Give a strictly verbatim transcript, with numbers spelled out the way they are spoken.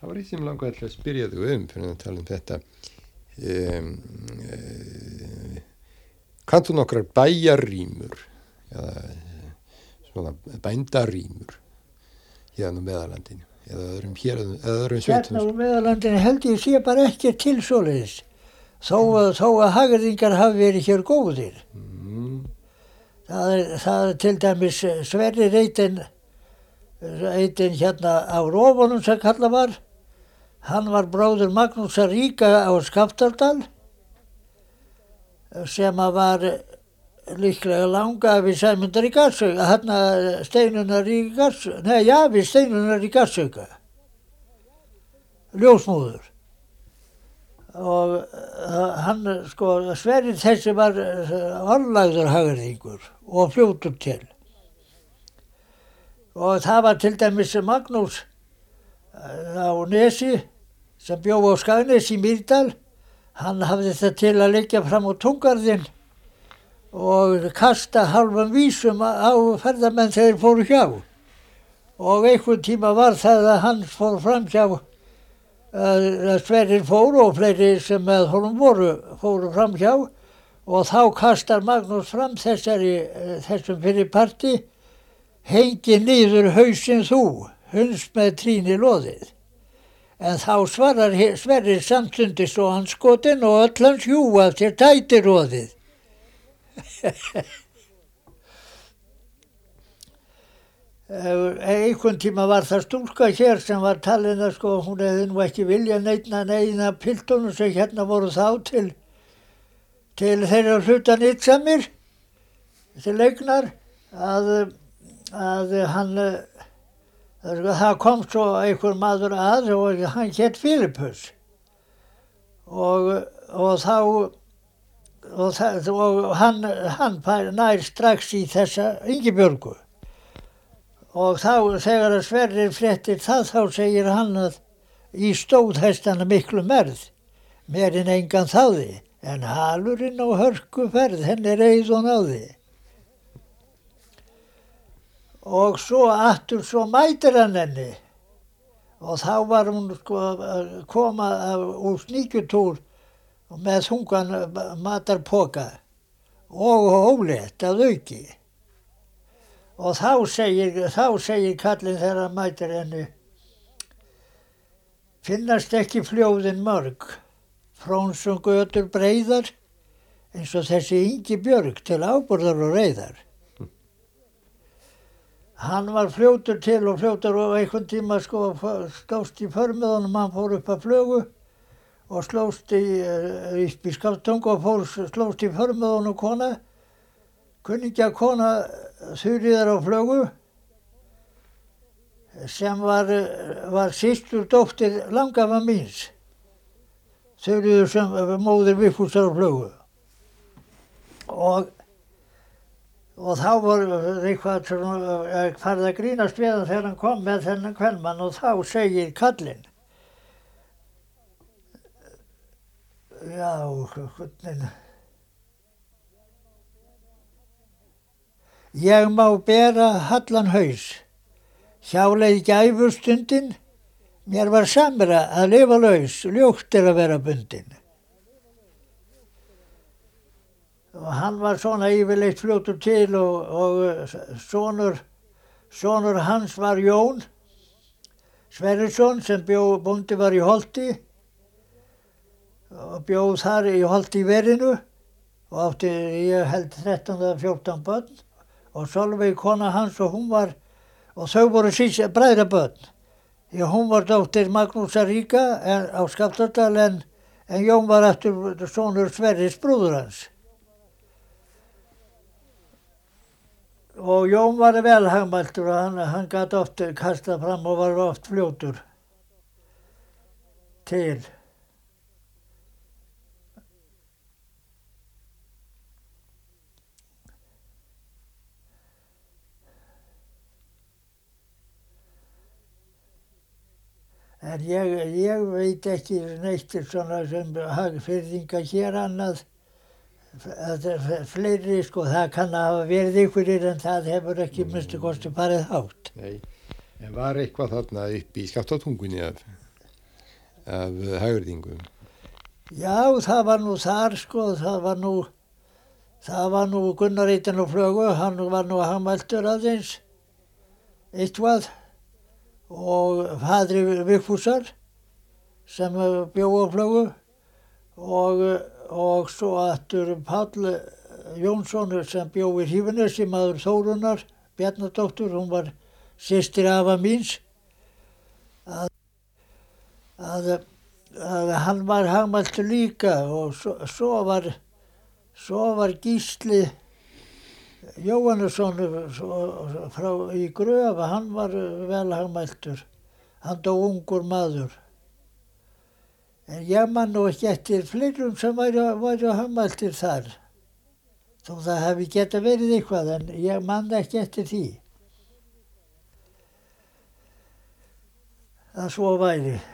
Það var eitt sem langaði til að spyrja þig um fyrir að tala um þetta. Um, uh, kanntu nokkrar bæjarrímur eða svona bændarímur hérna á Meðallandinu eða öðrum héruðum eða öðrum sveitum? Hérna á Meðallandinu held ég sé bara ekki til svoleiðis. Þó að, þó að hagyrðingar hafi verið hér góðir. Mm. Það er, það er til dæmis Sverrir Eiten, Eiten hérna á Rofunum sem kallað var. Hann var bróðir Magnúsar ríka á Skaftardal sem að var líklega langafi Sæmundar í Gassauka, hérna Steinunar í Gassauka, nei, já, við Steinunar í Gassauka, ljósmóður. Og uh, hann, sko, Sverrir þessi var orðlagður hagyrðingur og fljótur til. Og það var til dæmis Magnús á Nesi sem bjó á Skagnesi í Mýrdal. Hann hafði það til að leggja fram á túngarðinn og kasta hálfum vísum á ferðamenn þegar þeir fóru hjá. Og einhvern tíma var það að hann fór fram hjá, að Sverrir fór og fleiri sem með honum voru fóru fram hjá og þá kastar Magnús fram þessari, þessum fyrir parti: hengi niður hausinn þú, huns með tríni loðið. En þá svarar Sverrir samstundis og hann skotin og öll hans hjúa til tætiróðið. Einhvern tíma var það stúlka hér sem var talin að sko, hún hefði nú ekki vilja neina neina piltunum sem hérna voru þá til, til þeirra hluta nytsamir, til leiknar, að, að hann, það kom svo einhver maður að og hann hét Filippus og, og þá og, það, og hann, hann nær strax í þessa Ingibjörgu og þá þegar að Sverrir fréttir það þá segir hann að í stóð hestana miklu merð, meirinn engan þáði, en halurinn á hörku ferð henni reið og náði. Og svo aftur svo mætir hann henni og þá var hún sko að koma úr sníkjutúr með þungan matarpoka og ólétt að auki. Og þá segir, þá segir kallinn þegar hann mætir henni: finnast ekki fljóðin mörg, frónsum götur breiðar, eins og þessi Ingibjörg til áburðar og reiðar. Hann var fljótur til og fljótur og einhvern tíma sko slóst í förmiðunum, hann fór upp að Flögu og slóst í, upp í Skafttungu og fór slóst í förmiðunum kona, kunningja kona Þuríðar á Flögu, sem var, var systur dóttir langafa míns, Þuríður sem móðir Vigfúsar á Flögu. Og Og þá voru eitthvað farið að grínast við hann þegar hann kom með þennan kvenmann og þá segir kallinn: já, hvernig, ég má bera hallan haus, hjáleið gæfustundin, mér var samra að lifa laus, ljótt er að vera bundin. Og hann var svona yfirleitt fljótur til og, og sonur, sonur hans var Jón Sverrisson sem bjó, bóndi var í Holti og bjó þar í Holti í Verinu og átti, ég held þrettán eða fjórtán börn og Solveig kona hans og hún var, og þau voru síns bræðrabörn. Já, hún var dóttir Magnúsar ríka en, á Skaftardal en, en Jón var eftir sonur Sverris brúður hans. Og Jón var vel hagmæltur og hann, hann gat oft kastað fram og var oft fljótur til. En ég, ég veit ekki neitt svona sem hagfirðinga hér annað. Fleiri sko, það kann að hafa verið einhverjir en það hefur ekki minnstu kosti farið hátt. Nei, en var eitthvað þarna upp í Skaftatungunni af af Hægriðingum? Já, það var nú þar sko, það var nú, það var nú Gunnar Eydin á Flögu, hann var nú hagmæltur aðeins, eitthvað, og fadri Vigfúsar sem bjó á Flögu og, og svo aftur Páll Jónsson sem bjó í Hrífunesi, maður Þórunnar Bjarnadóttur, hún var systir afa míns, að, að að hann var hagmæltur líka og svo, svo var svo var Gísli Jóhannesson frá í Gröf, hann var vel hagmæltur, hann dó ungur maður. En ég man nú ekki eftir fleirum sem væru, væru hagmæltir þar, þó það hefði geta verið eitthvað, en ég man ekki eftir því að svo væri.